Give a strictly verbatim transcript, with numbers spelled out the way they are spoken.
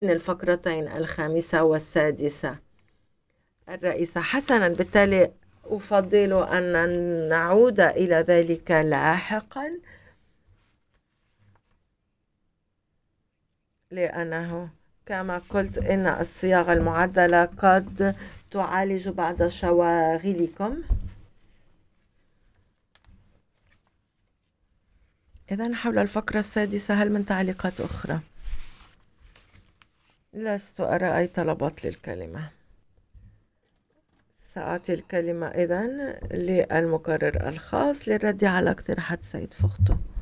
الفقرتين الخامسة والسادسة الرئيسة. حسنا، بالتالي أفضل أن نعود إلى ذلك لاحقا، لأنه كما قلت إن الصياغة المعدلة قد تعالج بعض شواغلكم. إذن حول الفقرة السادسة هل من تعليقات أخرى؟ لست أرى أي طلبات للكلمة. سأعطي الكلمة إذن للمقرر الخاص للرد على اقتراحات سيد فوختو.